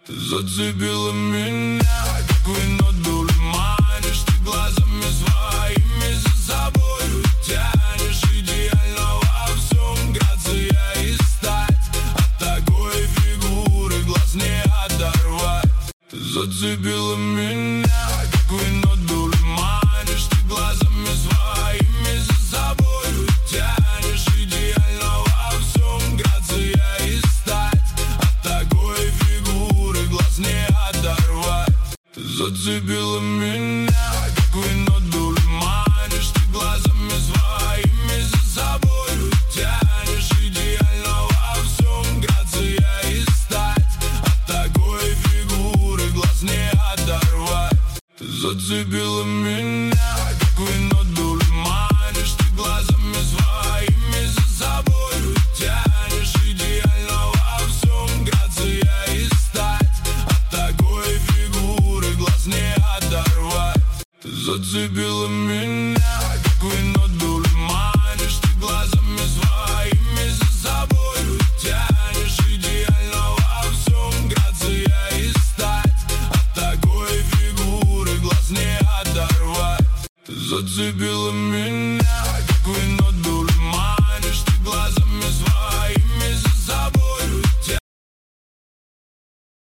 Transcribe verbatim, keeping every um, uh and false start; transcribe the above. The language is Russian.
Ты зацепила меня, как вино дуль манишь. Ты глазами своими за собою тянешь. Идеально во всем грация и стать. От такой фигуры глаз не оторвать. Ты зацепила меня, как вино дуль манишь. Ты глазами своими за собою тянешь. Идеально во всем грация и стать. От такой фигуры глаз не оторвать. Ты зацепила меня, как вино дуль манишь. Ты глазами своими за собою тянешь. Идеально во всем грация и стать. От такой фигуры глаз не оторвать. Ты зацепила